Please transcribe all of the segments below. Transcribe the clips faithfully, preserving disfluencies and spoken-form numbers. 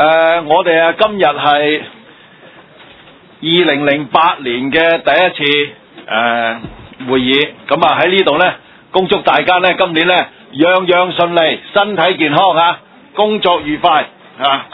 呃，我哋啊今日係二零零八年嘅第一次誒、呃、會議，咁啊喺呢度呢，恭祝大家呢今年呢樣樣順利，身體健康啊，工作愉快啊！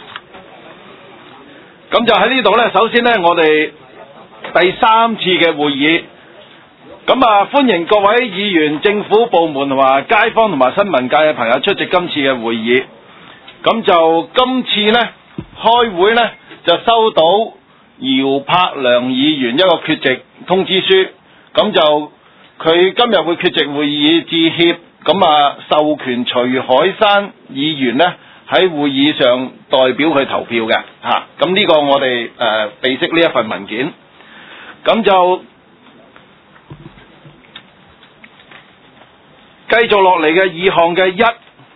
咁就喺呢度呢，首先呢，我哋第三次嘅會議，咁啊歡迎各位議員、政府部門同埋街坊同埋新聞界嘅朋友出席今次嘅會議。咁就今次呢開會呢，就收到姚柏良議員一個缺席通知書，咁就佢今日會缺席會議致歉，咁啊授權徐海山議員呢喺會議上代表佢投票嘅嚇，咁呢個我哋誒備悉呢一份文件，咁就繼續落嚟嘅議項嘅一。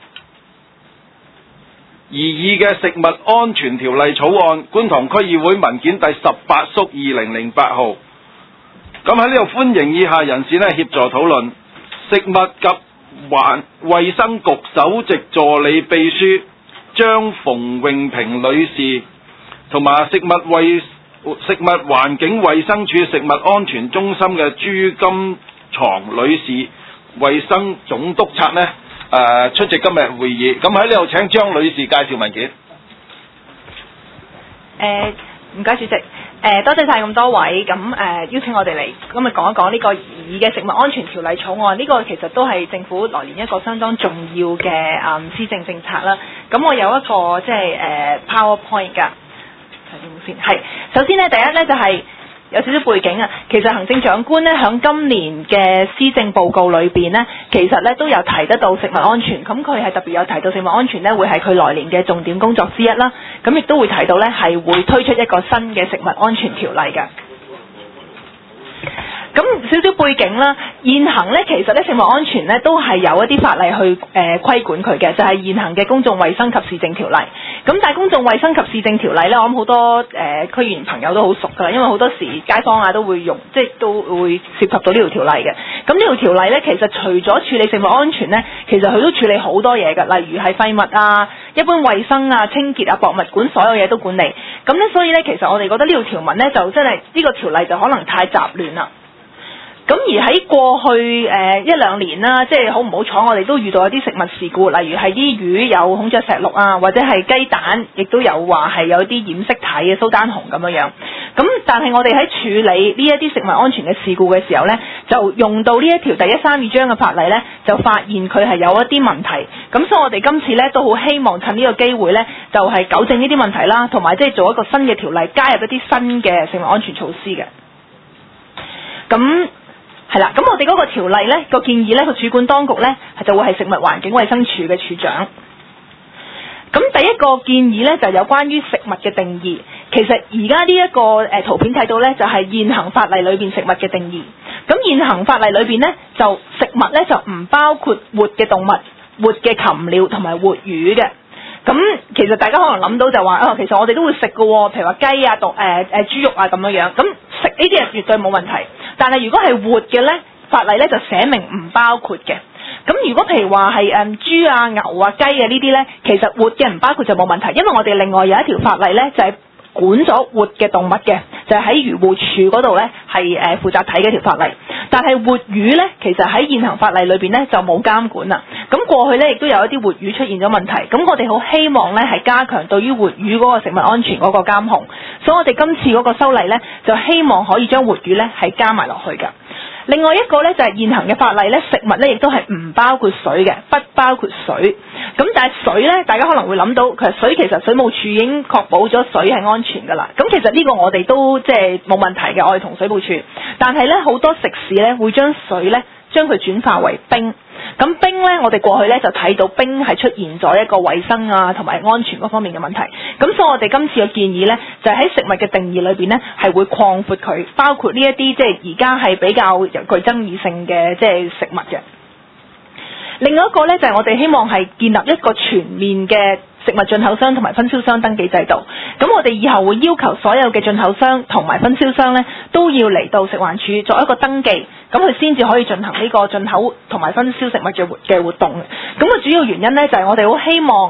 擬議嘅食物安全條例草案，觀塘區議會文件第十八縮二零零八號。咁喺呢度歡迎以下人士呢協助討論。食物及環衛生局首席助理秘書張馮穎萍女士，同埋食物衛食物環境衛生署食物安全中心嘅朱金床女士，衛生總督察呢誒、呃、出席今日會議，咁喺呢度請張女士介紹文件。 誒唔該主席，誒、呃、多謝晒咁多位，咁誒、呃、邀請我哋嚟今日講一講呢個擬議嘅食物安全條例草案。呢、這個其實都係政府來年一個相當重要嘅誒施政政策啦。咁我有一個即係誒、呃、PowerPoint 㗎，睇點先。係首先咧，第一咧就係、是。有少少背景啊，其實行政長官呢，響今年嘅施政報告裏邊呢，其實呢都有提得到食物安全，咁佢係特別有提到食物安全呢會係佢來年嘅重點工作之一啦，咁亦都會提到呢係會推出一個新嘅食物安全條例嘅。咁少少背景啦，現行呢其實呢食物安全呢都係有一啲法例去誒、呃、規管佢嘅，就係、是、現行嘅公眾衛生及市政條例。咁但係公眾衛生及市政條例呢，我諗好多誒、呃、區議員朋友都好熟㗎啦，因為好多時街坊啊都會用，即係都會涉及到呢條條例嘅。咁呢條條例呢，其實除咗處理食物安全呢，其實佢都處理好多嘢㗎，例如係廢物啊、一般衛生啊、清潔啊、博物館所有嘢都管理。咁呢，所以呢，其實我哋覺得呢條條文呢，就真係呢、呢個條例就可能太雜亂啦。咁而喺過去誒、呃、一兩年啦，即係好唔好彩，我哋都遇到一啲食物事故，例如係啲魚有孔雀石綠啊，或者係雞蛋，亦都有話係有啲染色體嘅蘇丹紅咁樣樣。咁但係我哋喺處理呢一啲食物安全嘅事故嘅時候呢，就用到呢一條第一三二章嘅法例呢，就發現佢係有一啲問題。咁所以我哋今次呢，都好希望趁呢個機會呢，就係、是、糾正呢啲問題啦，同埋即係做一個新嘅條例，加入一啲新嘅食物安全措施嘅。咁係啦，咁我哋嗰個條例呢個建議呢個主管當局呢，就會係食物環境衛生署嘅署長。咁第一個建議呢，就有關於食物嘅定義。其實而家呢一個誒、呃、圖片睇到呢，就係、是、現行法例裏邊食物嘅定義。咁現行法例裏邊呢，就食物呢，就唔包括活嘅動物、活嘅禽鳥同埋活魚嘅。咁其實大家可能諗到就話啊、哦，其實我哋都會食㗎喎，譬如話雞啊、獨誒誒豬肉啊咁樣樣。咁食呢啲係絕對冇問題。但係如果係活嘅呢，法例呢就寫明唔包括嘅。咁如果譬如話係誒豬啊、牛啊、雞啊呢啲呢，其實活嘅唔包括就冇問題，因為我哋另外有一條法例呢，就係、是、管咗活嘅動物嘅，就係喺漁護署嗰度呢，係誒、呃、負責睇嘅條法例。但係活魚呢，其實喺現行法例裏邊呢，就冇監管啦。咁過去呢，亦都有一啲活魚出現咗問題。咁我哋好希望呢，係加強對於活魚嗰個食物安全嗰個監控。所以我哋今次嗰個修例呢，就希望可以將活魚呢係加埋落去㗎。另外一個呢，就係、是、現行嘅法例呢，食物呢亦都係唔包括水嘅，不包括水。咁但係水呢，大家可能會諗到，其實水其實水務署已經確保咗水係安全㗎啦。咁其實呢個我哋都即係冇問題嘅，我哋同水務署。但係呢，好多食肆呢會將水呢將佢轉化為冰。咁冰呢，我哋過去呢就睇到冰係出現咗一個衛生啊同埋安全嗰方面嘅問題。咁所以我哋今次嘅建議呢，就喺食物嘅定義裏邊呢，係會擴闊佢，包括呢一啲即係而家係比較具爭議性嘅即係食物嘅。另外一個呢，就係、是、我哋希望係建立一個全面嘅食物進口商同埋分銷商登記制度。咁我哋以後會要求所有嘅進口商同埋分銷商呢，都要嚟到食環署作一個登記，咁佢先至可以進行呢個進口同埋分銷食物嘅活嘅活動。咁個主要原因呢，就係、是、我哋好希望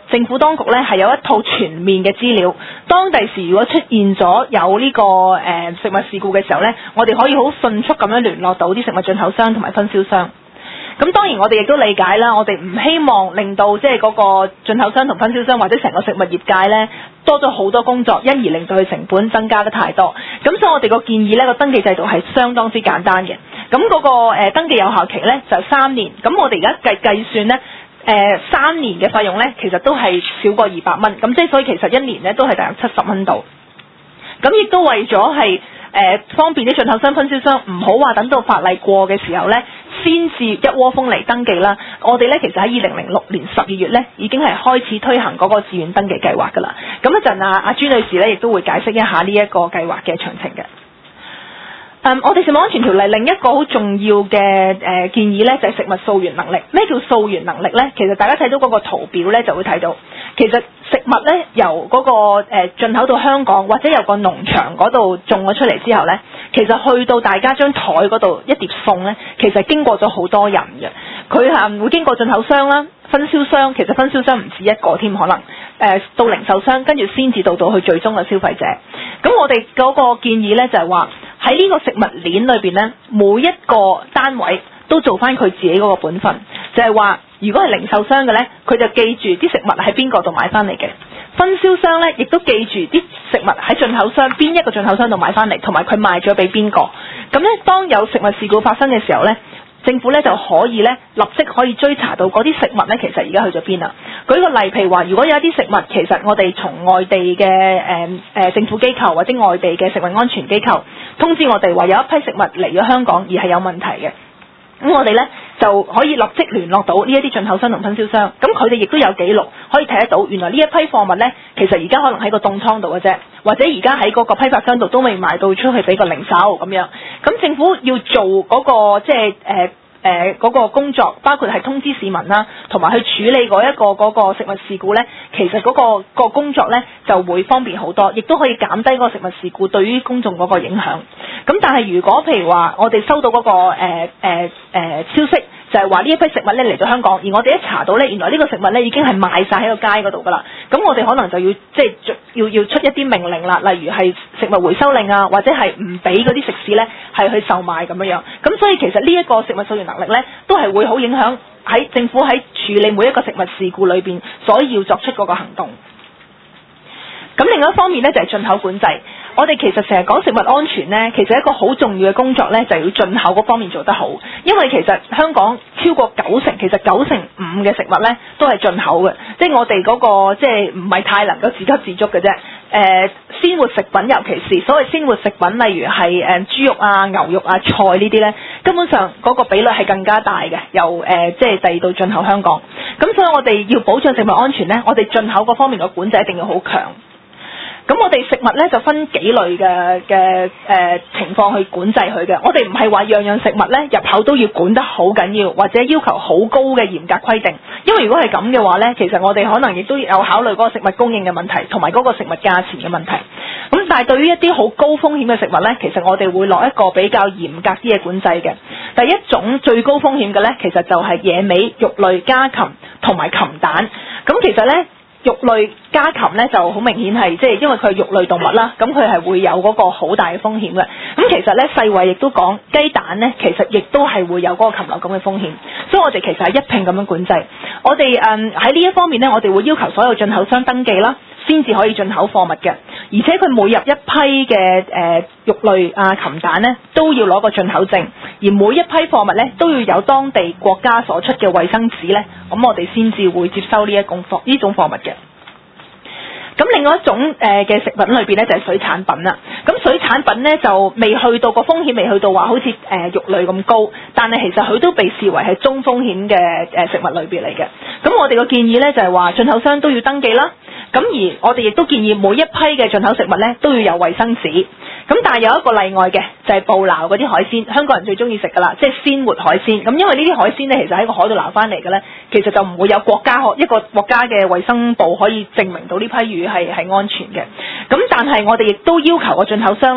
政府當局咧係有一套全面嘅資料，當第時如果出現咗有呢、這個誒、呃、食物事故嘅時候咧，我哋可以好迅速咁樣聯絡到啲食物進口商同埋分銷商。咁當然我哋亦都理解啦，我哋唔希望令到即係嗰個進口商同分銷商或者成個食物業界咧多咗好多工作，因而令到佢成本增加得太多。咁所以我哋個建議咧個登記制度係相當之簡單嘅。咁嗰、那個、呃、登記有效期咧就三年。咁我哋而家計計算咧誒三年嘅費用咧其實都係少過二百蚊。咁即係所以其實一年咧都係大約七十蚊度。咁亦都為咗係誒方便啲進口商、分銷商，唔好話等到法例過嘅時候咧，先至一窩蜂嚟登記啦。我哋咧其實喺二零零六年十二月咧，已經係開始推行嗰個自願登記計劃㗎啦。咁一陣啊，阿朱女士咧亦都會解釋一下呢一個計劃嘅詳情嘅。嗯，我哋食物安全條例另一個好重要嘅誒、呃、建議咧，就係、是、食物溯源能力。咩叫溯源能力咧？其實大家睇到嗰個圖表咧，就會睇到，其實食物咧由嗰、那個誒進、呃、口到香港，或者由個農場嗰度種咗出嚟之後咧，其實去到大家張台嗰度一碟餸咧，其實經過咗好多人嘅。佢係會經過進口商啦、分銷商，其實分銷商唔止一個添，可能誒、呃、到零售商，跟住先至到到去最終嘅消費者。咁我哋嗰個建議咧就係話，喺呢個食物鏈裏邊咧，每一個單位都做翻佢自己嗰個本分，就係話，如果係零售商嘅咧，佢就記住啲食物喺邊個度買翻嚟嘅；分銷商咧，亦都記住啲食物喺進口商邊一個進口商度買翻嚟，同埋佢賣咗俾邊個。咁咧，當有食物事故發生嘅時候咧，政府咧就可以咧立即可以追查到嗰啲食物咧，其實而家去咗邊啦。舉個例，譬如話，如果有一啲食物，其實我哋從外地嘅誒誒政府機構或者外地嘅食物安全機構通知我哋話有一批食物嚟咗香港而係有問題嘅，咁我哋咧就可以立即聯絡到呢一啲進口商同分銷商，咁佢哋亦都有記錄可以睇得到，原來呢一批貨物咧，其實而家可能喺個凍倉度嘅啫，或者而家喺嗰個批發商度都未賣到出去俾個零售咁樣。咁政府要做嗰個即係誒誒嗰個工作，包括係通知市民啦，同埋去處理嗰一個嗰個食物事故咧，其實嗰個個工作咧就會方便好多，亦都可以減低嗰個食物事故對於公眾嗰個影響。咁但係如果譬如話我哋收到嗰個誒誒誒消息，就係話呢一批食物咧嚟到香港，而我哋一查到咧，原來呢個食物咧已經係賣晒喺個街嗰度噶啦，咁我哋可能就要即係要要出一啲命令啦，例如係食物回收令啊，或者係唔俾嗰啲食肆咧係去售賣咁樣樣。咁所以其實呢一個食物溯源能力咧，都係會好影響喺政府喺處理每一個食物事故裏邊所要作出嗰個行動。咁另外一方面咧就係進口管制。我哋其實成日講食物安全呢，其實一個好重要嘅工作呢，就係要進口嗰方面做得好。因為其實香港超過九成，其實九成五嘅食物呢都係進口嘅，即係我哋嗰個即係唔係太能夠自給自足嘅啫。誒鮮活食品，尤其是所謂鮮活食品，例如係誒豬肉啊、牛肉啊、菜呢啲呢，根本上嗰個比率係更加大嘅，由誒即係第二度進口香港。咁所以我哋要保障食物安全呢，我哋進口嗰方面嘅管制一定要好強。咁我哋食物咧就分幾類嘅嘅誒情況去管制佢嘅，我哋唔係話樣樣食物咧入口都要管得好緊要，或者要求好高嘅嚴格規定，因為如果係咁嘅話咧，其實我哋可能亦都有考慮嗰個食物供應嘅問題，同埋嗰個食物價錢嘅問題。咁但係對於一啲好高風險嘅食物咧，其實我哋會落一個比較嚴格啲嘅管制嘅。第一種最高風險嘅咧，其實就係野味、肉類、家禽同埋禽蛋。咁其實咧，肉類家禽咧就好明顯係即係因為佢係肉類動物啦，咁佢係會有嗰個好大嘅風險嘅。咁其實咧世衛亦都講雞蛋咧，其實亦都係會有嗰個禽流感嘅風險，所以我哋其實係一併咁樣管制。我哋誒喺呢一方面咧，我哋會要求所有進口商登記啦，先至可以進口貨物嘅。而且佢每入一批嘅誒、呃、肉類啊禽蛋咧，都要攞個進口證，而每一批貨物咧都要有當地國家所出嘅衛生紙咧，咁我哋先至會接收呢一種貨呢種貨物嘅。咁另外一種誒嘅、呃、食品裏邊咧就係、是、水產品啦。咁水產品咧就未去到個風險，未去到話好似誒、呃、肉類咁高，但係其實佢都被視為係中風險嘅誒食物類別嚟嘅。咁我哋個建議咧就係、是、話進口商都要登記啦。咁而我哋亦都建議每一批嘅進口食物咧都要有衛生紙。咁但係有一個例外嘅，就係、是、捕撈嗰啲海鮮，香港人最中意食噶啦，即係鮮活海鮮。咁因為呢啲海鮮咧，其實喺個海度撈翻嚟嘅咧，其實就唔會有國家一個國家嘅衛生部可以證明到呢批魚係係安全嘅。咁但係我哋亦都要求個進口商咧，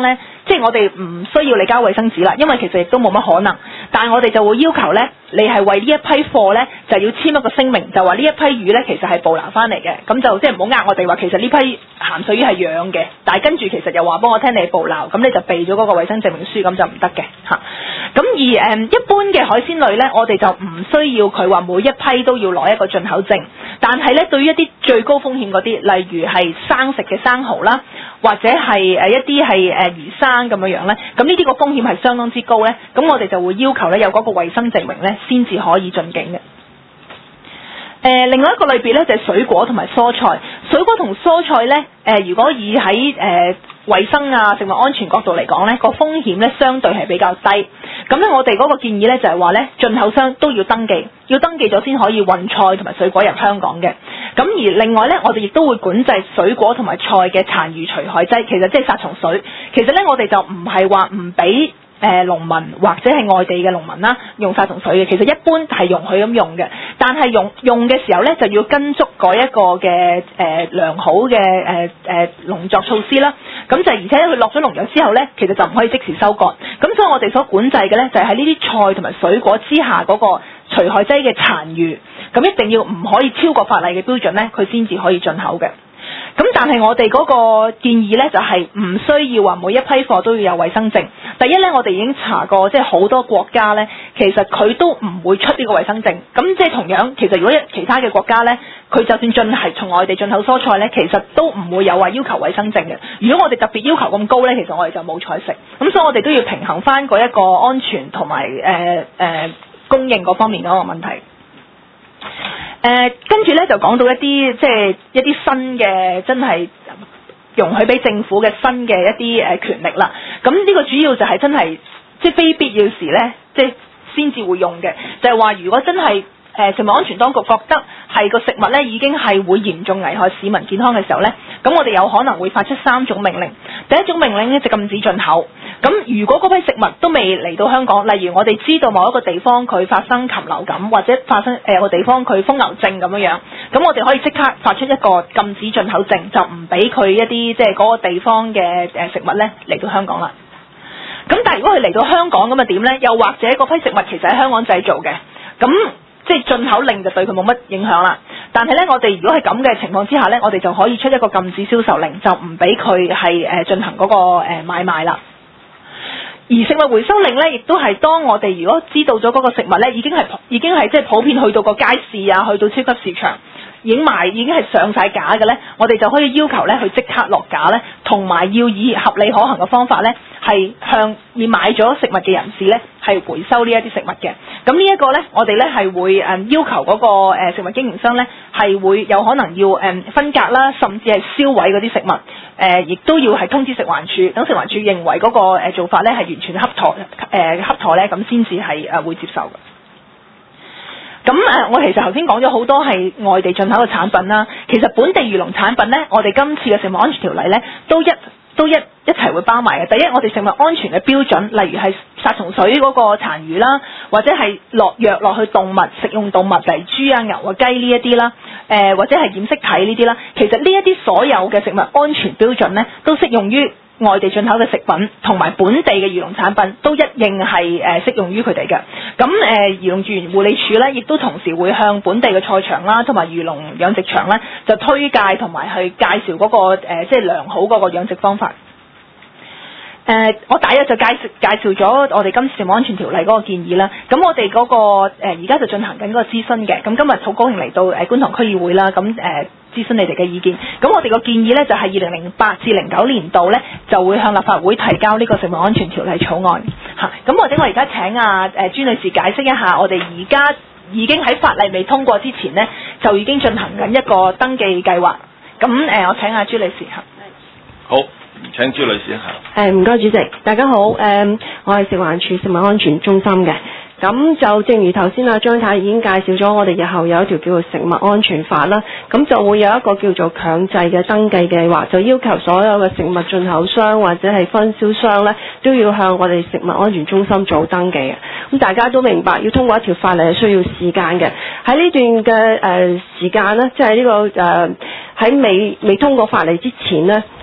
即係我哋唔需要你交衛生紙啦，因為其實亦都冇乜可能。但係我哋就會要求呢，你係為呢一批貨呢，就要簽一個聲明，就話呢一批魚呢其實係捕撈翻嚟嘅，咁就即係唔好呃我哋話其實呢批鹹水魚係養嘅，但係跟住其實又話幫我聽你係捕撈，咁你就備咗嗰個衛生證明書，咁就唔得嘅嚇。咁而誒、嗯、一般嘅海鮮類呢，我哋就唔需要佢話每一批都要攞一個進口證，但係呢，對於一啲最高風險嗰啲，例如係生食嘅生蠔啦，或者係誒一啲係誒魚生咁樣樣呢，咁呢啲個風險係相當之高呢。咁我哋就會要求呢有嗰個衛生證明呢先至可以進境嘅。誒、呃、另外一個類別呢，就係、是、水果同埋蔬菜，水果同蔬菜呢，誒、呃、如果以喺誒衞生啊食物安全角度嚟講呢，個風險呢相對係比較低。咁咧我哋嗰個建議呢，就係話呢，進口商都要登記，要登記咗先可以運菜同埋水果入香港嘅。咁而另外呢，我哋亦都會管制水果同埋菜嘅殘餘除害劑，其實即係殺蟲水。其實呢，我哋就唔係話唔俾誒農民或者係外地嘅農民啦用殺蟲水嘅，其實一般係容許咁用嘅，但係用用嘅時候呢，就要跟足嗰一個嘅誒、呃、良好嘅誒誒農作措施啦。咁就而且佢落咗農藥之後呢，其實就唔可以即時收割。咁所以我哋所管制嘅呢，就係喺呢啲菜同埋水果之下嗰個除害劑嘅殘餘，咁一定要唔可以超過法例嘅標準呢，佢先至可以進口嘅。咁但係我哋嗰個建議呢，就係唔需要話每一批貨都要有衛生證。第一呢，我哋已經查過，即係好多國家呢，其實佢都唔會出呢個衛生證。咁即係同樣，其實如果其他嘅國家呢，佢就算進係從外地進口蔬菜呢，其實都唔會有話要求衛生證嘅。如果我哋特別要求咁高呢，其實我哋就冇菜食。咁所以我哋都要平衡翻嗰一個安全同埋誒誒供應嗰方面嗰個問題。誒、呃、跟住咧就講到一啲即係一啲新嘅真係容許俾政府嘅新嘅一啲誒、呃、權力啦。咁呢個主要就係真係即係非必要時咧，即係先至會用嘅。就係、是、話如果真係誒、呃、食物安全當局覺得係個食物咧已經係會嚴重危害市民健康嘅時候咧，咁我哋有可能會發出三種命令。第一種命令咧就禁止進口。咁如果嗰批食物都未嚟到香港，例如我哋知道某一個地方佢發生禽流感，或者發生誒個、呃、地方佢瘋牛症咁樣樣，咁我哋可以即刻發出一個禁止進口證，就唔俾佢一啲即係嗰個地方嘅誒食物咧嚟到香港啦。咁但係如果佢嚟到香港咁啊點咧？又或者嗰批食物其實喺香港製造嘅，咁即係進口令就對佢冇乜影響啦。但係咧，我哋如果係咁嘅情況之下咧，我哋就可以出一個禁止銷售令，就唔俾佢係誒進行嗰個誒買賣啦。而食物回收令咧，亦都係當我哋如果知道咗嗰個食物咧，已經係已經係即係普遍去到個街市啊，去到超級市場已經賣，已經係上晒架嘅咧，我哋就可以要求咧佢即刻落架咧，同埋要以合理可行嘅方法咧，係向以買咗食物嘅人士咧係回收呢一啲食物嘅。咁呢一個咧，我哋咧係會誒要求嗰個誒食物經營商咧係會有可能要誒分隔啦，甚至係燒毀嗰啲食物。誒，亦、呃、都要係通知食環署，等食環署認為嗰個誒做法咧係完全恰妥，誒恰妥咧，咁先至係誒會接受嘅。咁誒、呃，我其實頭先講咗好多係外地進口嘅產品啦，其實本地漁農產品咧，我哋今次嘅食物安全條例咧，都一都一一齊會包埋嘅。第一，我哋食物安全嘅標準，例如係殺蟲水嗰個殘餘啦，或者係落藥落去動物食用動物，例如豬啊、牛啊、雞呢一啲啦，誒、呃、或者係染色體呢啲啦，其實呢一啲所有嘅食物安全標準咧，都適用於外地進口嘅食品同埋本地嘅漁農產品，都一應係誒適用於佢哋嘅。咁誒、呃、漁農自然護理署咧，亦都同時會向本地嘅菜場啦，同埋漁農養殖場咧，就推介同埋去介紹嗰、那個、呃、即係良好嗰個養殖方法。誒、呃，我第一就介紹介紹咗我哋今次食物安全條例嗰個建議啦。咁我哋嗰、那個誒而家就進行緊嗰個諮詢嘅。咁今日好高興嚟到誒、呃、觀塘區議會啦。咁誒、呃、諮詢你哋嘅意見。咁我哋個建議呢，就係二零零八至零九年度呢，就會向立法會提交呢個食物安全條例草案嚇。咁、啊、或者我而家請啊誒、呃、朱女士解釋一下，我哋而家已經喺法例未通過之前呢，就已經進行緊一個登記計劃。咁誒、呃，我請阿、啊、朱女士嚇。 好。請朱女士一下。 誒唔該主席，大家好。誒、嗯，我係食環署食物安全中心嘅。咁就正如頭先阿張太已經介紹咗，我哋日後有一條叫做食物安全法啦。咁就會有一個叫做強制嘅登記計劃，就要求所有嘅食物進口商或者係分銷商呢，都要向我哋食物安全中心做登記嘅。咁大家都明白，要通過一條法例係需要時間嘅。喺呢段嘅誒、呃、時間呢，即係呢個誒喺未未通過法例之前呢，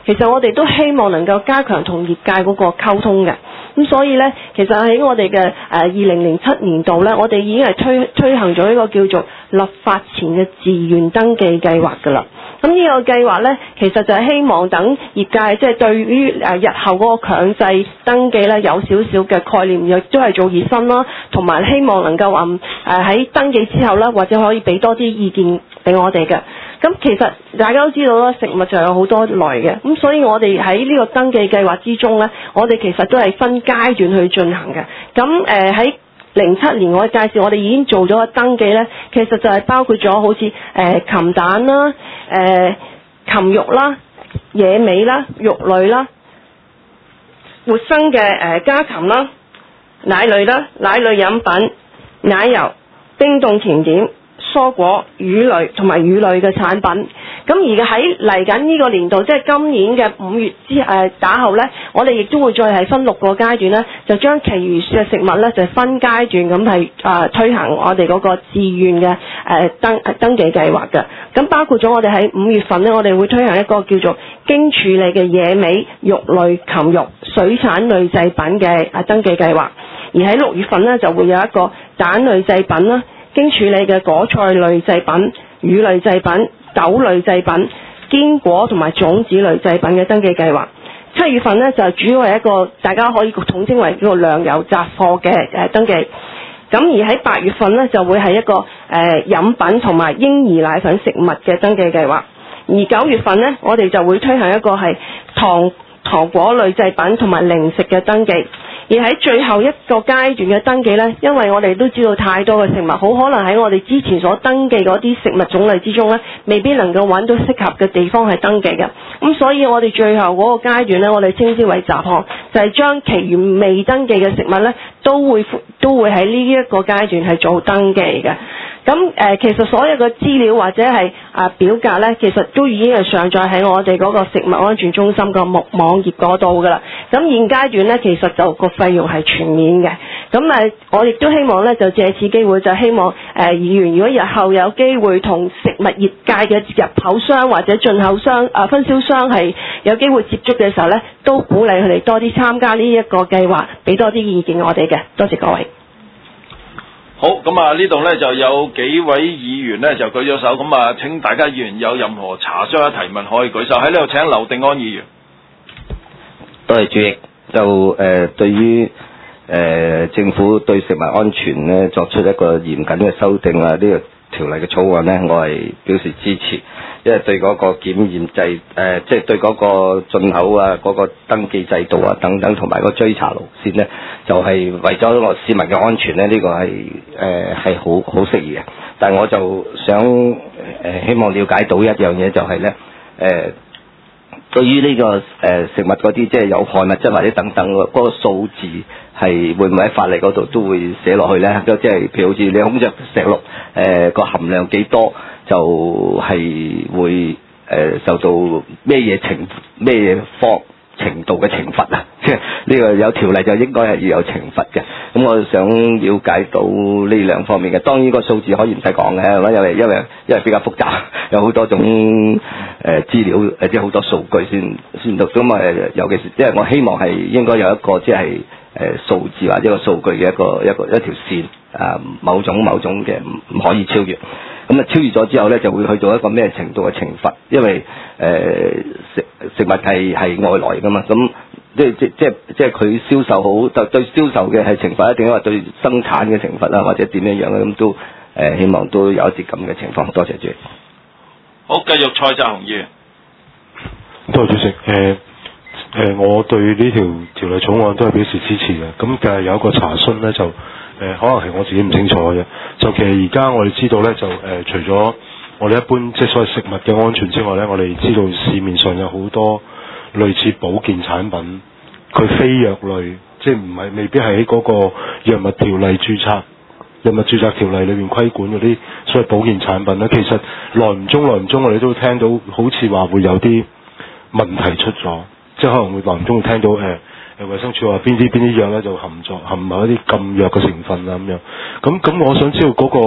其實我哋都希望能夠加強同業界嗰個溝通嘅。咁所以呢，其實喺我哋嘅誒二零零七年度呢，我哋已經係推推行咗一個叫做立法前嘅自願登記計劃㗎啦。咁呢個計劃呢，其實就係希望等業界即係對於誒日後嗰個強制登記呢，有少少嘅概念，亦都係做熱身啦，同埋希望能夠話誒喺登記之後呢，或者可以俾多啲意見俾我哋嘅。咁其實大家都知道啦，食物就有好多類嘅，咁所以我哋喺呢個登記計劃之中呢，我哋其實都係分階段去進行嘅。咁誒喺零七年我介紹，我哋已經做咗個登記呢，其實就係包括咗好似誒、呃、禽蛋啦、誒、呃、禽肉啦、野味啦、肉類啦、活生嘅誒、呃、家禽啦、奶類啦、奶類飲品、奶油、冰凍甜點、蔬果、魚類同埋魚類嘅產品。咁而喺嚟緊呢個年度，即係今年嘅五月之誒打後呢，我哋亦都會再係分六個階段呢，就將其餘嘅食物呢，就分階段咁係誒推行我哋嗰個自願嘅誒、呃、登登記計劃嘅。咁包括咗我哋喺五月份呢，我哋會推行一個叫做經處理嘅野味、肉類、禽肉、水產類製品嘅誒登記計劃。而喺六月份呢，就會有一個蛋類製品啦、經處理嘅果菜類製品、魚類製品、豆類製品、堅果同埋種子類製品嘅登記計劃。七月份呢，就主要係一個大家可以統稱為一個糧油雜貨嘅誒登記。咁而喺八月份呢，就會係一個誒、呃、飲品同埋嬰兒奶粉食物嘅登記計劃。而九月份呢，我哋就會推行一個係糖糖果類製品同埋零食嘅登記。而喺最後一個階段嘅登記呢，因為我哋都知道太多嘅食物，好可能喺我哋之前所登記嗰啲食物種類之中呢，未必能夠揾到適合嘅地方係登記嘅。咁所以我哋最後嗰個階段呢，我哋稱之為雜項，就係將其餘未登記嘅食物呢，都會都會喺呢一個階段係做登記嘅。咁誒、呃，其實所有嘅資料或者係啊表格呢，其實都已經係上載喺我哋嗰個食物安全中心個網網頁嗰度㗎啦。咁現階段呢，其實就個費用係全免嘅。咁誒，我亦都希望呢，就借此機會就希望誒、呃、議員，如果日後有機會同食物業界嘅入口商或者進口商啊、呃、分銷商係有機會接觸嘅時候呢，都鼓勵佢哋多啲參加呢一個計劃，俾多啲意見我哋嘅。多謝各位。 好，咁啊呢度呢就有幾位議員呢就舉咗手，咁啊請大家議員有任何查詢啊提問可以舉手。喺呢度請劉定安議員。 多謝主席。就誒、呃、對於誒、呃、政府對食物安全呢作出一個嚴謹嘅修訂啊，呢、這個條例嘅草案呢，我係表示支持，因為對嗰個檢驗制誒，即、呃、係、就是、對嗰個進口啊、嗰、那個登記制度啊等等，同埋個追查路線呢，就係、是、為咗個市民嘅安全呢，呢、這個係誒係好好適宜嘅。但係我就想誒、呃、希望了解到一樣嘢，就係呢。誒、呃。對於呢、這個誒、呃、食物嗰啲即係有害物質或者等等嗰、那個數字係會唔會喺法例嗰度都會寫落去呢？即係譬如好似你孔雀石綠誒個含量幾多，就係、是、會誒、呃、受到咩嘢懲咩嘢方程度嘅懲罰啊？即係呢個有條例就應該係要有懲罰嘅。咁我想了解到呢兩方面嘅。當然個數字可以唔使講嘅，因為因為因為比較複雜，有好多種誒、呃、資料誒，即係好多數據先先到。咁啊，尤其是即係我希望係應該有一個即係誒數字或者一個數據嘅一個一個一條線啊，某種某種嘅唔可以超越。咁啊，超越咗之後咧，就會去到一個咩程度嘅懲罰？因為誒、呃、食食物係係外來㗎嘛，咁即即即即係佢銷售好，就對銷售嘅係懲罰，一定係話對生產嘅懲罰啊，或者點樣樣咧，咁都誒、呃、希望都有一啲咁嘅情況。多謝主席。 好，繼續蔡澤雄議員。 多謝主席。誒、呃、誒、呃，我對呢條條例草案都係表示支持嘅。咁但係有一個查詢咧，就誒、呃、可能係我自己唔清楚嘅。就其實而家我哋知道咧，就誒、呃、除咗我哋一般即係所謂食物嘅安全之外咧，我哋知道市面上有好多類似保健產品，佢非藥類，即係唔係未必係喺嗰個藥物條例註冊、藥物註冊條例裏邊規管嗰啲所謂保健產品咧。其實耐唔中耐唔中，我哋都聽到好似話會有啲問題出咗，即係可能會耐唔中會聽到誒誒衛生署話邊啲邊啲藥咧就含咗含埋一啲禁藥嘅成分啊咁樣。咁咁我想知道嗰、嗰個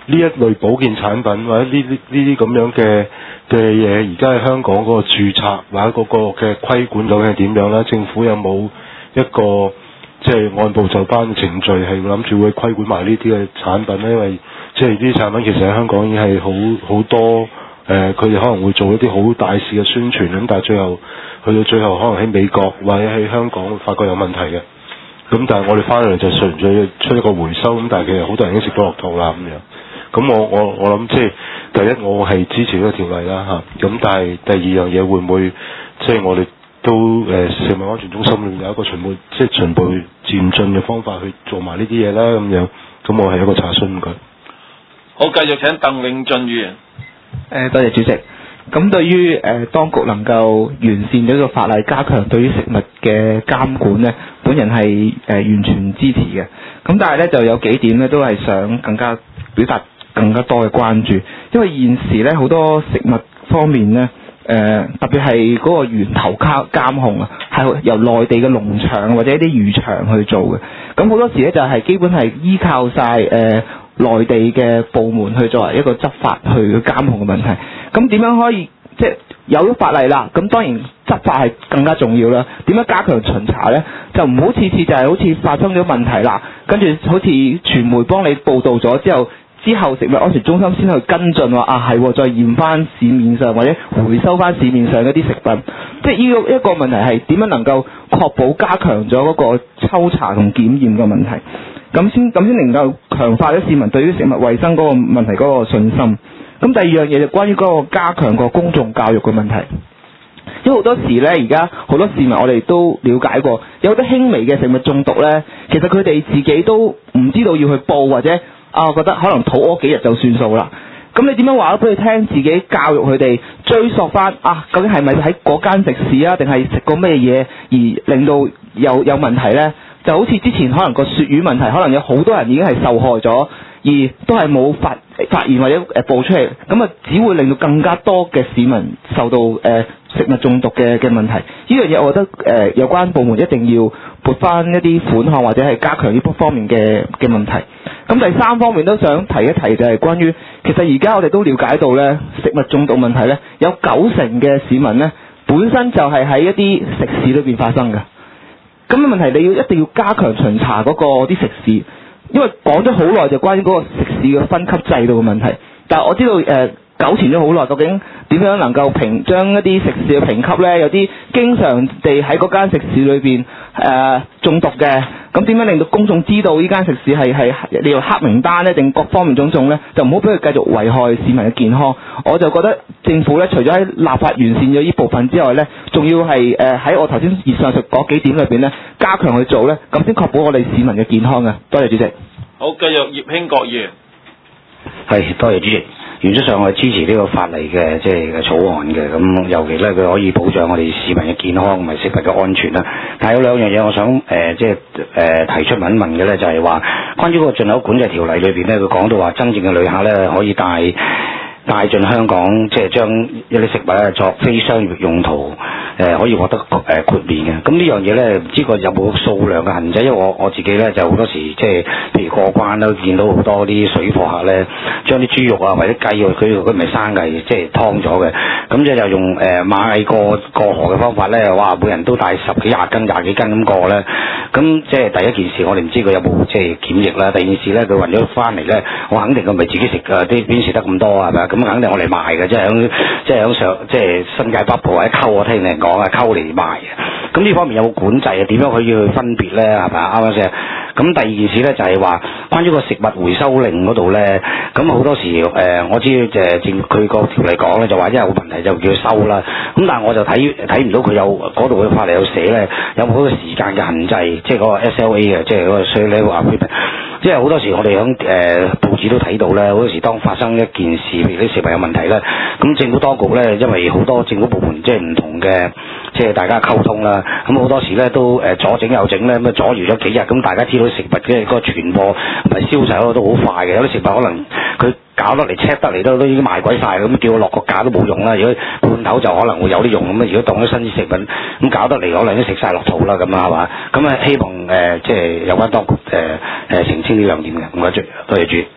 呢一類保健產品或者呢啲呢啲咁樣嘅嘅嘢，而家喺香港嗰個註冊或者嗰個嘅規管究竟係點樣咧？政府有冇一個即係按部就班嘅程序係諗住會規管埋呢啲嘅產品咧？因為即係呢啲產品其實喺香港已經係好好多誒，佢、呃、哋可能會做一啲好大肆嘅宣傳咁，但係最後去到最後可能喺美國或者喺香港會發覺有問題嘅。咁但係我哋翻嚟就純粹出一個回收，咁但係其實好多人已經食到落肚啦咁樣。咁我我我諗即係第一我係支持呢個條例啦嚇，咁但係第二樣嘢會唔會即係我哋都誒、呃、食物安全中心裏面有一個循步即係循步漸進嘅方法去做埋呢啲嘢啦咁樣。咁我係一個查詢佢。 好，繼續請鄧永俊議員。 誒，多謝主席。咁對於誒、呃、當局能夠完善咗個法例，加強對於食物嘅監管呢，本人係誒、呃、完全支持嘅。咁但係呢，就有幾點呢，都係想更加表達更加多嘅關注，因為現時呢，好多食物方面呢，誒、呃、特別係嗰個源頭監監控啊，係由內地嘅農場或者一啲漁場去做嘅。咁好多時呢，就係、是、基本係依靠晒誒、呃內地嘅部門去作為一個執法去監控嘅問題，咁點樣可以即係有咗法例啦？咁當然執法係更加重要啦。點樣加強巡查呢？就唔好次次就係好似發生咗問題啦，跟住好似傳媒幫你報道咗之後，之後食物安全中心先去跟進話啊係，再驗翻市面上或者回收翻市面上嗰啲食品。即係呢個一個問題係點樣能夠確保加強咗嗰個抽查同檢驗嘅問題？咁先咁先能夠強化咗市民對於食物衛生嗰個問題嗰個信心。咁第二樣嘢就關於嗰個加強個公眾教育嘅問題。因為好多時呢，而家好多市民我哋都了解過，有好多輕微嘅食物中毒呢，其實佢哋自己都唔知道要去報，或者啊覺得可能肚屙幾日就算數啦。咁你點樣話俾佢聽？自己教育佢哋追溯翻啊，究竟係咪喺嗰間食肆啊，定係食過咩嘢而令到有有問題呢？就好似之前可能個鱈魚問題，可能有好多人已經係受害咗，而都係冇發發現或者誒報出嚟，咁啊只會令到更加多嘅市民受到誒、呃、食物中毒嘅嘅問題。呢樣嘢我覺得誒、呃、有關部門一定要撥翻一啲款項或者係加強呢方面嘅嘅問題。咁第三方面都想提一提就係關於其實而家我哋都了解到呢食物中毒問題呢，有九成嘅市民呢本身就係喺一啲食肆裏邊發生嘅。咁嘅問題，你要一定要加強巡查嗰個啲食肆，因為講咗好耐就關於嗰個食肆嘅分級制度嘅問題。但係我知道誒、呃、糾纏咗好耐，究竟點樣能夠評將一啲食肆嘅評級呢？有啲經常地喺嗰間食肆裏邊誒中毒嘅，咁點樣令到公眾知道呢間食肆係係你要黑名單呢？定各方面種種呢？就唔好俾佢繼續危害市民嘅健康。我就覺得政府呢，除咗喺立法完善咗呢部分之外呢，仲要係誒喺我頭先以上述嗰幾點裏邊呢，加強去做呢，咁先確保我哋市民嘅健康嘅。多謝主席。 好，繼續葉興國議員。 係，多謝主席。原則上我係支持呢個法例嘅，即係嘅草案嘅。咁尤其咧，佢可以保障我哋市民嘅健康同埋食物嘅安全啦。但係有兩樣嘢，我想誒、呃、即係誒、呃、提出問一問嘅咧，就係、是、話關於嗰個進口管制條例裏邊咧，佢講到話真正嘅旅客咧可以帶帶進香港，即係將一啲食物咧作非商業用途。誒、呃、可以獲得誒、呃、豁免嘅，咁呢樣嘢咧唔知個有冇數量嘅限制，因為我我自己咧就好多時即係譬如過關都見到好多啲水貨客咧，將啲豬肉啊或者雞肉，佢佢唔係生嘅，即係劏咗嘅，咁即係就用誒螞蟻過過河嘅方法咧，哇！每人都帶十幾廿斤、廿幾斤咁過咧，咁即係第一件事，我哋唔知佢有冇即係檢疫啦。第二件事咧，佢運咗翻嚟咧，我肯定佢唔係自己食㗎，啲邊食得咁多係咪啊？咁肯定我嚟賣嘅，即係響即係響上即係新界北部或者溝，我聽人講啊，溝嚟賣嘅。咁呢方面有冇管制啊？點樣可以去分別咧？係咪啊？啱啱先？咁第二件事咧就係話關於個食物回收令嗰度咧，咁好多時誒、呃、我知誒政佢個條例講咧就話因為有問題就叫佢收啦。咁但係我就睇睇唔到佢有嗰度嘅法例有寫咧，有冇嗰個時間嘅限制，即係嗰個 S L A 嘅，即係嗰個 short level agreement。即係好多時我哋響誒報紙都睇到咧，好多時當發生一件事，譬如啲食物有問題咧，咁政府當局咧因為好多政府部門即係唔同嘅，即係大家溝通啦，咁好多時咧都誒左整右整咧，咁啊阻住咗幾日，咁大家知道食物嘅嗰個傳播同埋銷售都好快嘅，有啲食物可能佢搞得嚟 check 得嚟都都已經賣鬼晒，咁叫佢落個價都冇用啦。如果罐頭就可能會有啲用，咁啊如果當咗新鮮食品，咁搞得嚟可能都食晒落肚啦，咁啊係嘛？咁啊希望誒、呃、即係有關當局誒誒澄清呢兩點嘅，唔該，多謝主。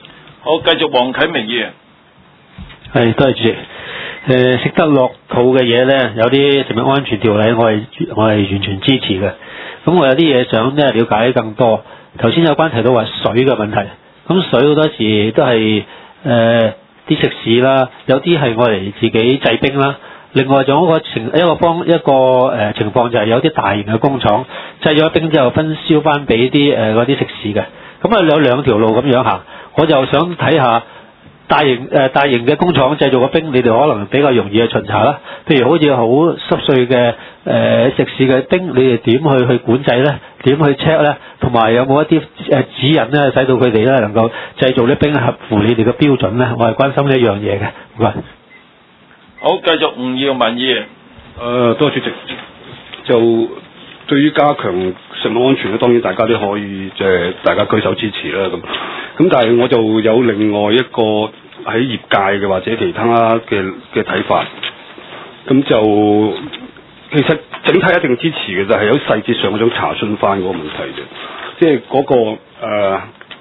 好，繼續黃啟明議員。 係，多謝主席。誒，食得落肚嘅嘢咧，有啲食物安全條例，我係我係完全支持嘅。咁我有啲嘢想咧了解更多。頭先有關提到話水嘅問題，咁水好多時都係誒啲食肆啦，有啲係我哋自己製冰啦。另外仲有一個情一個方一個誒、呃、情況就係有啲大型嘅工廠製咗冰之後分銷翻俾啲誒嗰啲食肆嘅。咁啊有兩條路咁樣行，我就想睇下。大型誒、呃、大型嘅工廠製造嘅冰，你哋可能比較容易去巡查啦。譬如好似好濕碎嘅誒、呃、食肆嘅冰，你哋點去去管制咧？點去 check 咧？同埋有冇一啲誒、呃、指引咧，使到佢哋咧能夠製造啲冰合乎你哋嘅標準咧？我係關心呢一樣嘢嘅。唔該。 好，繼續吳耀文議員。 誒、呃，多謝主席。就對於加強食物安全咧，當然大家都可以即係、呃、大家舉手支持啦咁。咁但係我就有另外一個喺業界嘅或者其他嘅嘅睇法，咁就其實整體一定支持嘅，就係有細節上我想查詢翻嗰個問題嘅，即係嗰個誒、呃、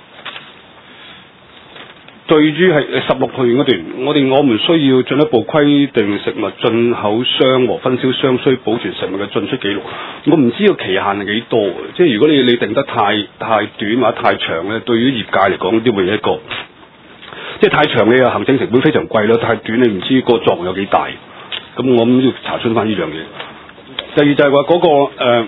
對於係十六號嗰段，我哋我們需要進一步規定食物進口商和分銷商需保存食物嘅進出記錄。我唔知個期限係幾多，即係如果你你定得太太短或者太長咧，對於業界嚟講都會有一個，即係太長嘅行政成本非常貴咯，太短你唔知個作用有幾大。咁我諗要查詢翻呢樣嘢。第二就係話嗰個誒、呃，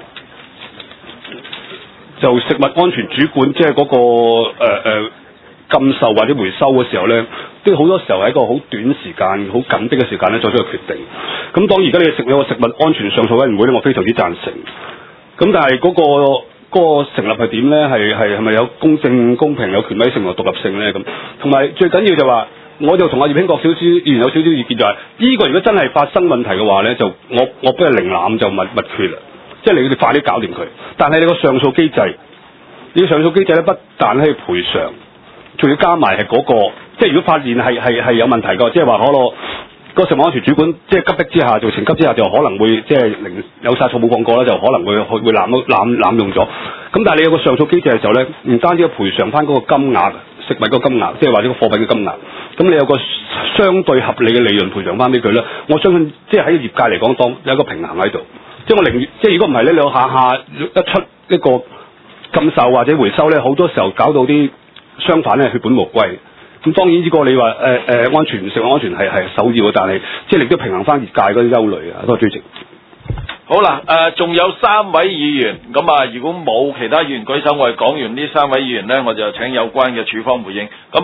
就食物安全主管，即係嗰、嗰個誒誒。呃呃禁售或者回收嘅時候呢，都好多時候係一個好短時間、好緊迫嘅時間咧作出個決定。咁當而家你食有個食物安全上訴委員會咧，我非常之贊成。咁但係嗰、嗰個嗰個成立係點呢？係係係咪有公正、公平、有權威性同獨立性呢？咁同埋最緊要就話，我就同阿葉興國少少議員有少少意見就係、是，呢、呢個如果真係發生問題嘅話呢，就我我不如零攬就勿勿決啦，即係你哋快啲搞掂佢。但係你個上訴機制，你個上訴機制咧不但係賠償。仲要加埋係嗰個，即係如果發現係係係有問題嘅，即係話可能個食物安全主管即係急迫之下做情急之下就可能會即係零有殺錯冇放過啦，就可能會會會濫濫濫用咗。咁但係你有個上訴機制嘅時候咧，唔單止要賠償翻嗰個金額，食物嗰個金額，即係或者個貨品嘅金額，咁你有個相對合理嘅利潤賠償翻俾佢咧，我相信即係喺業界嚟講，當有一個平衡喺度。即係我寧願，即係如果唔係咧，你下下一出一個禁售或者回收咧，好多時候搞到啲相反咧，血本無歸。咁當然呢個你話誒誒安全食物安全係係首要嘅，但係即係亦都平衡翻業界嗰啲憂慮啊。多謝主席。 好啦，誒、呃、仲有三位議員，咁啊，如果冇其他議員舉手，我哋講完呢三位議員呢，我就請有關嘅處方回應。咁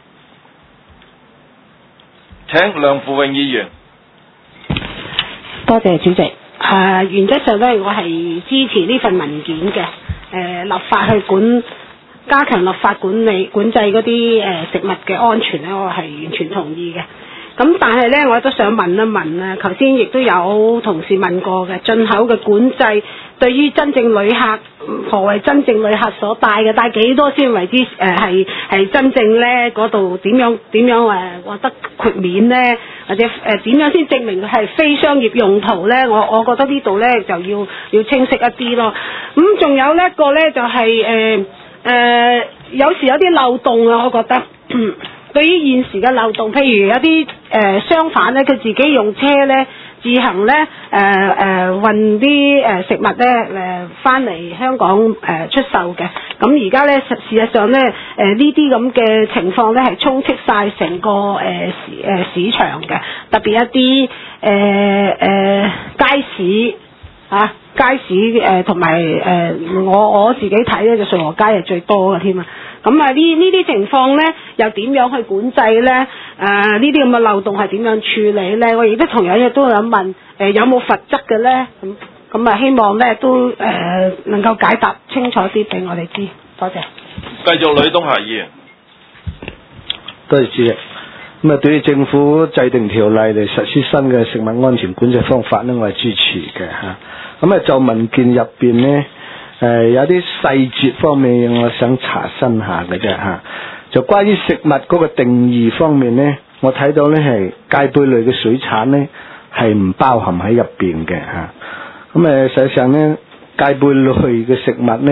請梁富榮議員。 多謝主席。誒、呃、原則上咧，我係支持呢份文件嘅。誒、呃、立法去管。加強立法管理管制嗰啲誒食物嘅安全咧，我係完全同意嘅。咁但係咧，我都想問一問啊，頭先亦都有同事問過嘅，進口嘅管制對於真正旅客，何謂真正旅客所帶嘅，帶幾多先為之誒係係真正咧？嗰度點樣點樣誒獲得豁免咧？或者誒點樣先證明佢係非商業用途咧？我我覺得呢度咧就要要清晰一啲咯。咁、嗯、仲有一個咧就係、是、誒。呃誒、呃、有時有啲漏洞啊，我覺得對於現時嘅漏洞，譬如有啲誒、呃、商販咧，佢自己用車咧自行咧誒誒運啲誒食物咧誒翻嚟香港誒、呃、出售嘅。咁而家咧實事實上咧誒呢啲咁嘅情況咧係充斥晒成個誒、呃、市誒、呃、市場嘅，特別一啲誒誒街市啊。街市誒同埋誒我我自己睇咧就順和街係最多嘅添啊！咁啊呢呢啲情況咧又點樣去管制咧？誒呢啲咁嘅漏洞係點樣處理咧？我亦都同樣亦都想問誒、呃、有冇罰則嘅咧？咁咁啊希望咧都誒、呃、能夠解答清楚啲俾我哋知。多謝。 繼續呂東霞議員。 多謝主席。咁啊，對於政府制定條例嚟實施新嘅食物安全管制方法呢，我係支持嘅嚇。咁啊，就文件入邊呢，誒有啲細節方面，我想查詢下嘅啫嚇。就關於食物嗰個定義方面呢，我睇到呢係介貝類嘅水產呢係唔包含喺入邊嘅嚇。咁誒，實際上呢，介貝類嘅食物呢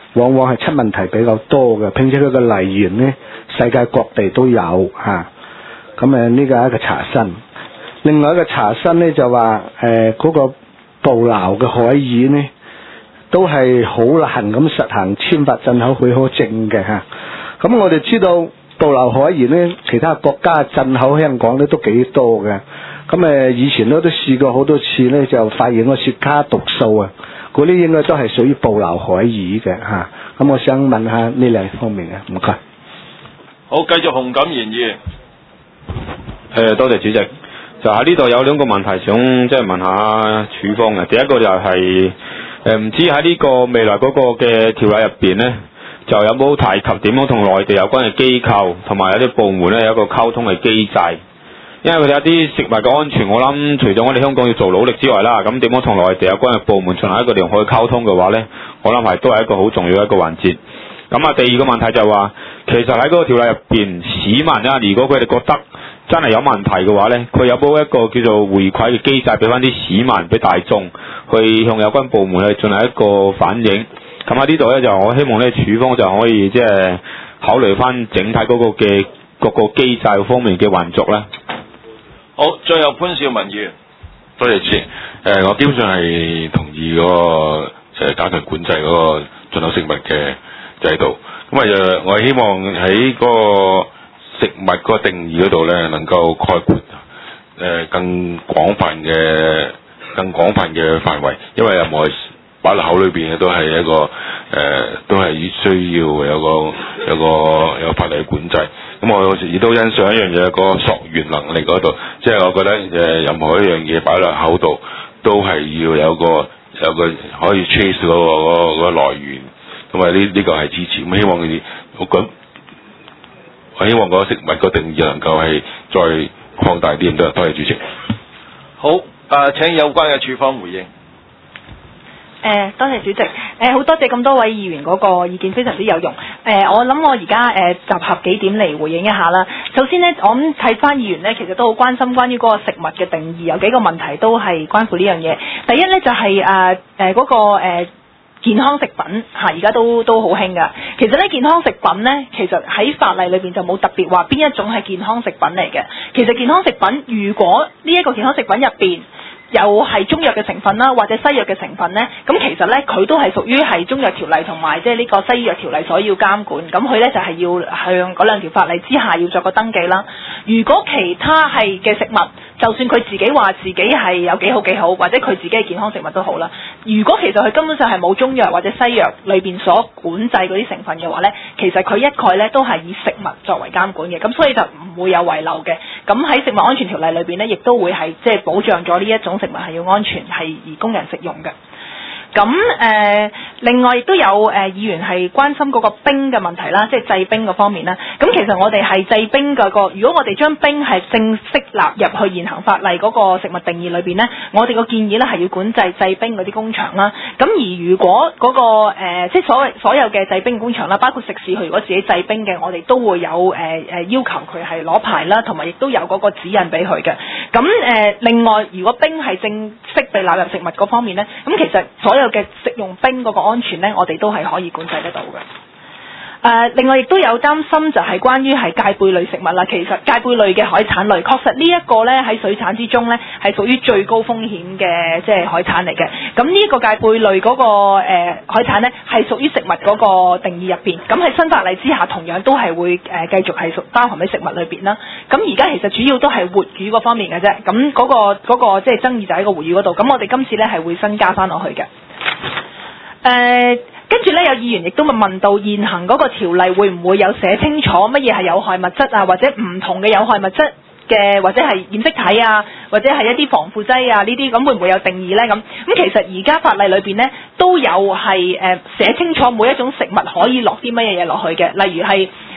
往往係出問題比較多嘅，並且佢嘅來源呢，世界各地都有嚇。咁誒呢個係一個查詢。另外一個查詢呢，就話誒嗰個捕撈嘅海魚呢，都係好難咁實行簽發進口許可證嘅嚇。咁我哋知道捕撈海魚呢，其他國家進口香港呢都幾多嘅。咁誒以前咧都試過好多次呢，就發現個雪茄毒素啊，嗰啲應該都係屬於捕撈海魚嘅嚇。咁我想問下呢兩方面嘅，唔該。 好，繼續洪錦賢議員。 誒，多謝主席。就喺呢度有兩個問題想即係問下處方嘅。第一個就係誒唔知喺呢個未來嗰個嘅條例入邊呢，就有冇提及點樣同內地有關嘅機構同埋有啲部門呢有一個溝通嘅機制？因為佢哋有啲食物嘅安全，我諗除咗我哋香港要做努力之外啦，咁點樣同內地有關嘅部門進行一個良好嘅溝通嘅話呢，我諗係都係一個好重要嘅一個環節。咁啊，第二個問題就係話，其實喺嗰個條例入邊，市民啊，如果佢哋覺得真係有問題嘅話呢，佢有冇一個叫做回饋嘅機制俾翻啲市民、俾大眾去向有關部門去進行一個反映？咁喺呢度呢，就我希望呢處方就可以即係考慮翻整體嗰個嘅各個機制方面嘅運作啦。 好，最後潘兆文議員。 多謝主席。誒、呃，我基本上係同意嗰、那個誒加強管制嗰個進口食物嘅制度。咁啊，誒，我希望喺嗰個食物嗰個定義嗰度咧，能夠概括誒、呃、更廣泛嘅、更廣泛嘅範圍，因為任何擺落口裏邊嘅都係一個誒、呃，都係需要有個有個有法例管制。咁我亦都欣賞一樣嘢，嗰個溯源能力嗰度，即係我覺得誒任何一樣嘢擺落口度，都係要有個有個可以 trace 嗰個嗰個嗰個來源。咁啊，呢呢個係支持。咁希望佢我咁，我希望嗰個食物個定義能夠係再擴大啲咁多。多謝主席。 好，誒、呃、請有關嘅處方回應。 誒、呃，多謝主席。誒、呃，好多謝咁多位議員嗰個意見，非常之有用。誒、呃，我諗我而家誒集合幾點嚟回應一下啦。首先呢，我諗睇翻議員呢，其實都好關心關於嗰個食物嘅定義，有幾個問題都係關乎呢樣嘢。第一呢，就係誒誒嗰個誒、呃、健康食品嚇，而家都都好興㗎。其實呢，健康食品呢，其實喺法例裏邊就冇特別話邊一種係健康食品嚟嘅。其實健康食品，如果呢一個健康食品入邊又係中藥嘅成分啦，或者西藥嘅成分呢，咁其實呢，佢都係屬於係中藥條例同埋即係呢個西藥條例所要監管，咁佢呢，就係要向嗰兩條法例之下要作個登記啦。如果其他係嘅食物，就算佢自己話自己係有幾好幾好，或者佢自己係健康食物都好啦，如果其實佢根本上係冇中藥或者西藥裏邊所管制嗰啲成分嘅話呢，其實佢一概呢都係以食物作為監管嘅，咁所以就唔會有遺漏嘅。咁喺食物安全條例裏邊呢，亦都會係即係保障咗呢一種食物係要安全，係而供人食用嘅。咁誒、呃，另外亦都有誒、呃、議員係關心嗰個冰嘅問題啦，即係製冰嗰方面啦。咁其實我哋係製冰嗰個，如果我哋將冰係正式納入去現行法例嗰個食物定義裏邊呢，我哋個建議呢係要管制製冰嗰啲工場啦。咁而如果嗰、嗰個、呃、即係所謂所有嘅製冰工場啦，包括食肆佢如果自己製冰嘅，我哋都會有誒誒、呃、要求佢係攞牌啦，同埋亦都有嗰個指引俾佢嘅。咁誒、呃、另外，如果冰係正式被納入食物嗰方面呢，咁其實所有嘅食用冰嗰個安全呢，我哋都係可以管制得到嘅。誒、呃，另外亦都有擔心就係關於係介貝類食物啦。其實介貝類嘅海產類，確實呢一個呢喺水產之中呢係屬於最高風險嘅即係海產嚟嘅。咁呢一個介貝類嗰、那個誒、呃、海產呢係屬於食物嗰個定義入邊。咁喺新法例之下，同樣都係會誒、呃、繼續係屬包含喺食物裏邊啦。咁而家其實主要都係活魚嗰方面嘅啫。咁嗰、那個嗰、那個即係爭議就喺個活魚嗰度。咁我哋今次呢係會新加翻落去嘅。誒、呃。跟住咧，有議員亦都問問到現行嗰個條例會唔會有寫清楚乜嘢係有害物質啊，或者唔同嘅有害物質嘅，或者係染色體啊，或者係一啲防腐劑啊呢啲，咁會唔會有定義呢？咁咁其實而家法例裏邊呢都有係誒寫清楚每一種食物可以落啲乜嘢嘢落去嘅，例如係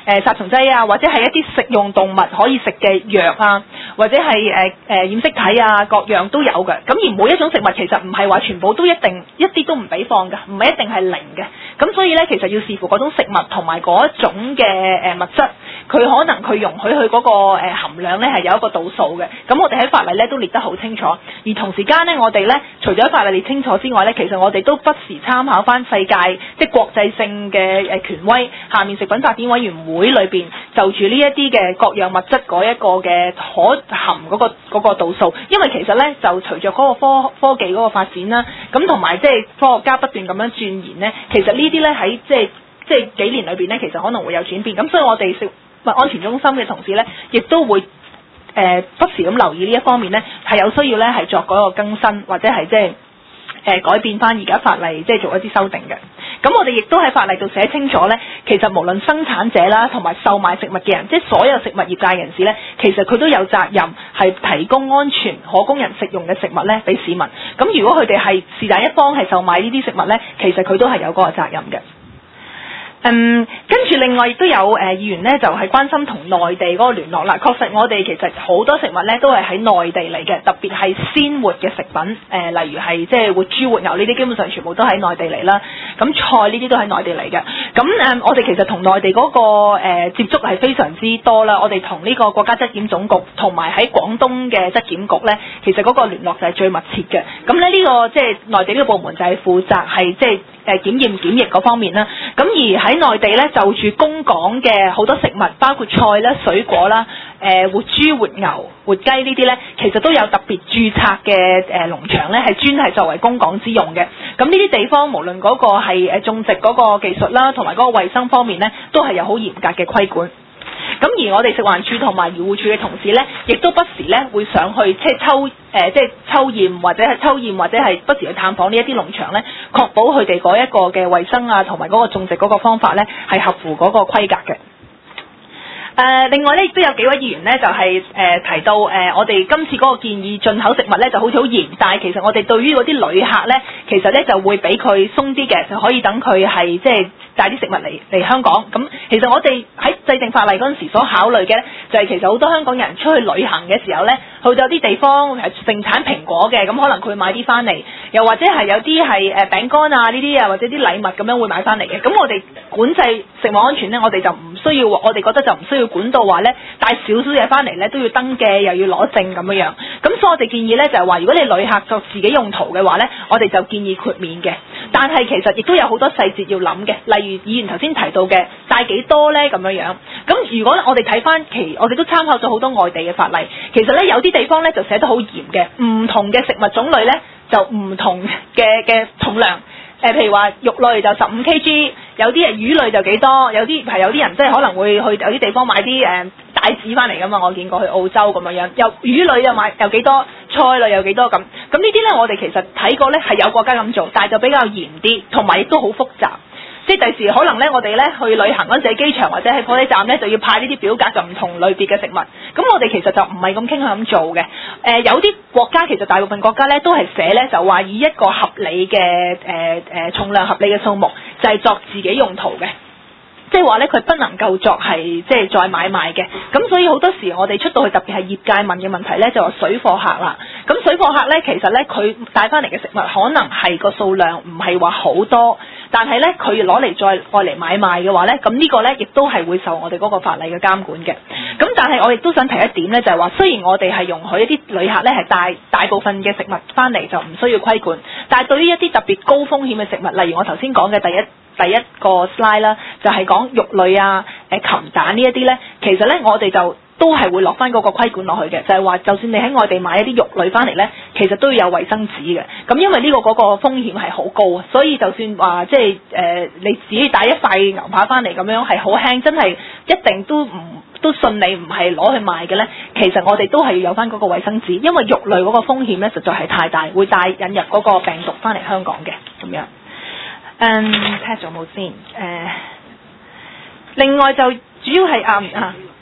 誒殺蟲劑啊，或者係一啲食用動物可以食嘅藥啊，或者係誒誒染色體啊，各樣都有嘅。咁而每一種食物其實唔係話全部都一定一啲都唔俾放嘅，唔係一定係零嘅。咁所以咧，其實要視乎嗰種食物同埋嗰一種嘅誒物質，佢可能佢容許佢嗰個誒含量咧係有一個度數嘅。咁我哋喺法例咧都列得好清楚。而同時間咧，我哋咧除咗法例列清楚之外咧，其實我哋都不時參考翻世界即係國際性嘅誒權威下面食品法典委員會裏邊就住呢一啲嘅各樣物質嗰一個嘅可含嗰個嗰個度數。因為其實咧就隨着嗰個科科技嗰個發展啦，咁同埋即係科學家不斷咁樣鑽研咧，其實呢啲咧喺即係即係幾年裏邊咧，其實可能會有轉變。咁所以我哋食物安全中心嘅同事咧，亦都會誒、呃、不時咁留意呢一方面咧，係有需要咧係作嗰個更新或者係即係誒改變翻而家法例，即係做一啲修訂嘅。咁我哋亦都喺法例度寫清楚咧，其實無論生產者啦，同埋售賣食物嘅人，即係所有食物業界人士咧，其實佢都有責任係提供安全可供人食用嘅食物咧俾市民。咁如果佢哋係是但一方係售賣呢啲食物咧，其實佢都係有嗰個責任嘅。嗯，跟住另外亦都有誒、呃、議員咧，就係、是、關心同內地嗰個聯絡啦。確實我哋其實好多食物咧都係喺內地嚟嘅，特別係鮮活嘅食品，誒、呃、例如係即係活豬活牛呢啲，基本上全部都喺內地嚟啦。咁菜呢啲都喺內地嚟嘅。咁誒、呃，我哋其實同內地嗰、那個、呃、接觸係非常之多啦。我哋同呢個國家質檢總局同埋喺廣東嘅質檢局咧，其實嗰個聯絡就係最密切嘅。咁咧呢個即係內地呢個部門就係負責係即係誒檢驗檢疫嗰方面啦。咁而喺喺內地咧，就住供港嘅好多食物，包括菜啦、水果啦、誒、呃、活豬、活牛、活雞呢啲咧，其實都有特別註冊嘅誒農場咧，係專係作為供港之用嘅。咁呢啲地方無論嗰個係誒種植嗰個技術啦，同埋嗰個衞生方面咧，都係有好嚴格嘅規管。咁而我哋食環署同埋漁護署嘅同事咧，亦都不時咧會上去即係抽誒、呃、即係抽驗或者係抽驗或者係不時去探訪呢一啲農場咧，確保佢哋嗰一個嘅衞生啊，同埋嗰個種植嗰個方法咧係合乎嗰個規格嘅。誒、呃，另外咧亦都有幾位議員咧就係、是、誒、呃、提到誒、呃，我哋今次嗰個建議進口食物咧就好似好嚴，但係其實我哋對於嗰啲旅客咧，其實咧就會俾佢鬆啲嘅，就可以等佢係即係帶啲食物嚟嚟香港。咁其實我哋喺制定法例嗰陣時所考慮嘅咧，就係、是、其實好多香港人出去旅行嘅時候咧，去到啲地方係盛產蘋果嘅，咁可能佢會買啲翻嚟，又或者係有啲係誒餅乾啊呢啲啊，或者啲禮物咁樣會買翻嚟嘅。咁我哋管制食物安全咧，我哋就唔需要，我哋覺得就唔需要管到話咧帶少少嘢翻嚟咧都要登記，又要攞證咁樣樣。咁所以我哋建議咧就係話，如果你旅客作自己用途嘅話咧，我哋就建議豁免嘅。但係其實亦都有好多細節要諗嘅，例如議員頭先提到嘅帶幾多咧咁樣樣。咁如果我哋睇翻其，我哋都參考咗好多外地嘅法例，其實咧有啲地方咧就寫得好嚴嘅，唔同嘅食物種類咧就唔同嘅嘅重量。誒、呃，譬如話肉類就十五 Kg， 有啲係魚類就幾多，有啲係有啲人即係可能會去有啲地方買啲誒帶子翻嚟噶嘛，我見過去澳洲咁樣樣，又魚類又買又幾多，菜類又幾多咁。咁呢啲咧我哋其實睇過咧係有國家咁做，但係就比較嚴啲，同埋亦都好複雜。即係第時可能咧，我哋咧去旅行嗰陣喺機場或者喺火車站咧，就要派呢啲表格，就唔同類別嘅食物。咁我哋其實就唔係咁傾向咁做嘅。誒、呃，有啲國家其實大部分國家咧都係寫咧，就話以一個合理嘅誒誒重量合理嘅數目，就係、是、作自己用途嘅。即係話咧，佢不能夠作係即係再買賣嘅。咁所以好多時我哋出到去，特別係業界問嘅問題咧，就話水貨客啦。咁水貨客咧，其實咧佢帶翻嚟嘅食物可能係個數量唔係話好多，但係咧佢攞嚟再愛嚟買賣嘅話咧，咁呢個咧亦都係會受我哋嗰個法例嘅監管嘅。咁但係我亦都想提一點咧，就係話雖然我哋係容許一啲旅客咧係帶大部分嘅食物翻嚟就唔需要規管，但係對於一啲特別高風險嘅食物，例如我頭先講嘅第一第一個 slide 啦，就係講肉類啊、誒禽蛋呢一啲咧，其實咧我哋就都係會落翻嗰個規管落去嘅，就係話就算你喺外地買一啲肉類翻嚟咧，其實都要有衛生紙嘅。咁因為呢個嗰個風險係好高啊，所以就算話即係誒你自己帶一塊牛扒翻嚟咁樣係好輕，真係一定都唔都信你唔係攞去賣嘅咧，其實我哋都係要有翻嗰個衛生紙，因為肉類嗰個風險咧實在係太大，會帶引入嗰個病毒翻嚟香港嘅咁樣。嗯，睇下仲有冇先。誒、呃，另外就主要係啊啊，係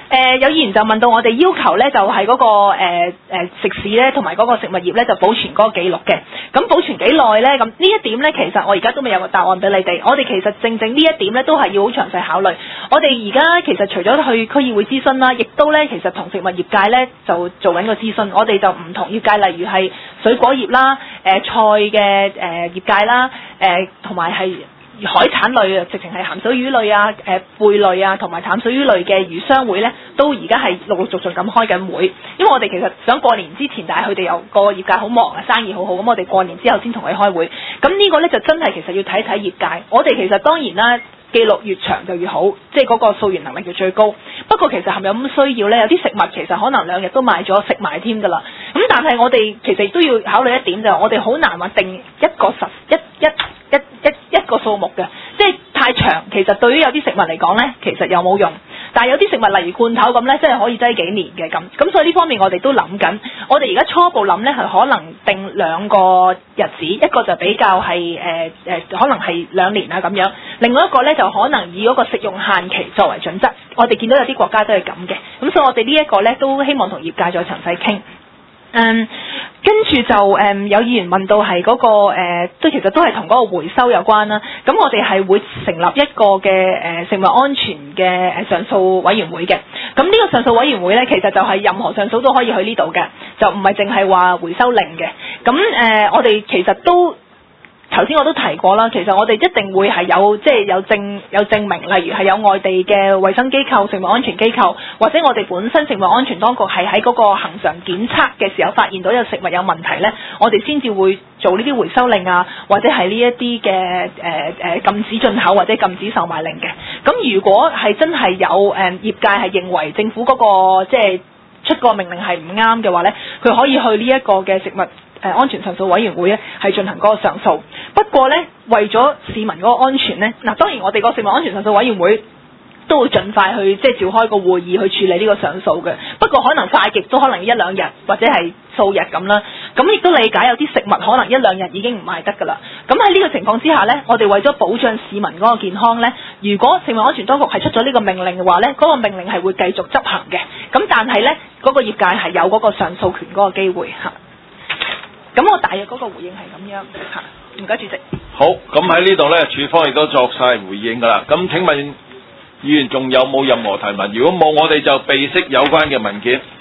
呃、有議員就問到我哋要求咧，就係、是、嗰、那個誒、呃呃、食肆咧，同埋嗰個食物業咧，就保存嗰個記錄嘅。咁保存幾耐咧？咁呢一點咧，其實我而家都未有個答案俾你哋。我哋其實正正呢一點咧，都係要好詳細考慮。我哋而家其實除咗去區議會諮詢啦，亦都咧其實同食物業界咧就做緊個諮詢。我哋就唔同業界，例如係水果業啦、誒、呃、菜嘅誒、呃、業界啦、誒同埋係海產類啊，直情係鹹水魚類啊、誒貝類啊，同埋淡水魚類嘅魚商會咧，都而家係陸陸續續咁開緊會。因為我哋其實想過年之前，但係佢哋又個業界好忙啊，生意好好，咁我哋過年之後先同佢開會。咁呢個咧就真係其實要睇睇業界。我哋其實當然啦。記錄越長就越好，即係嗰個溯源能力就最高。不過其實係咪有咁需要呢？有啲食物其實可能兩日都賣咗食埋添㗎啦。咁但係我哋其實亦都要考慮一點就係，我哋好難話定一個實一一一一一個數目嘅，即係太長。其實對於有啲食物嚟講呢，其實又冇用。但係有啲食物例如罐頭咁呢，真係可以擠幾年嘅咁。咁所以呢方面我哋都諗緊。我哋而家初步諗呢，係可能定兩個日子，一個就比較係誒誒，可能係兩年啊咁樣。另外一個呢，就可能以嗰個食用限期作為準則。我哋見到有啲國家都係咁嘅。咁所以我哋呢一個呢，都希望同業界再詳細傾。嗯，跟住就誒、嗯、有議員問到係嗰、那個誒，都、呃、其實都係同嗰個回收有關啦。咁我哋係會成立一個嘅誒、呃、食物安全嘅誒上訴委員會嘅。咁呢個上訴委員會咧，其實就係任何上訴都可以去呢度嘅，就唔係淨係話回收令嘅。咁誒、呃，我哋其實都。頭先我都提過啦，其實我哋一定會係有即係、就是、有證有證明，例如係有外地嘅衛生機構、食物安全機構，或者我哋本身食物安全當局係喺嗰個恆常檢測嘅時候發現到有食物有問題呢，我哋先至會做呢啲回收令啊，或者係呢一啲嘅誒誒禁止進口或者禁止售賣令嘅。咁如果係真係有誒、呃、業界係認為政府嗰、那個即係出個命令係唔啱嘅話呢，佢可以去呢一個嘅食物誒安全上訴委員會咧，係進行嗰個上訴。不過咧，為咗市民嗰個安全咧，嗱當然我哋個食物安全上訴委員會都會盡快去即係召開個會議去處理呢個上訴嘅。不過可能快極都可能一兩日或者係數日咁啦。咁亦都理解有啲食物可能一兩日已經唔賣得㗎啦。咁喺呢個情況之下咧，我哋為咗保障市民嗰個健康咧，如果食物安全當局係出咗呢個命令嘅話咧，嗰、嗰個命令係會繼續執行嘅。咁但係咧，嗰、嗰個業界係有嗰個上訴權嗰個機會嚇。咁我大約嗰個回應係咁樣嚇，唔該主席。 好，咁喺呢度呢，處方亦都作晒回應㗎啦。咁請問議員仲有冇任何提問？如果冇，我哋就備悉有關嘅文件。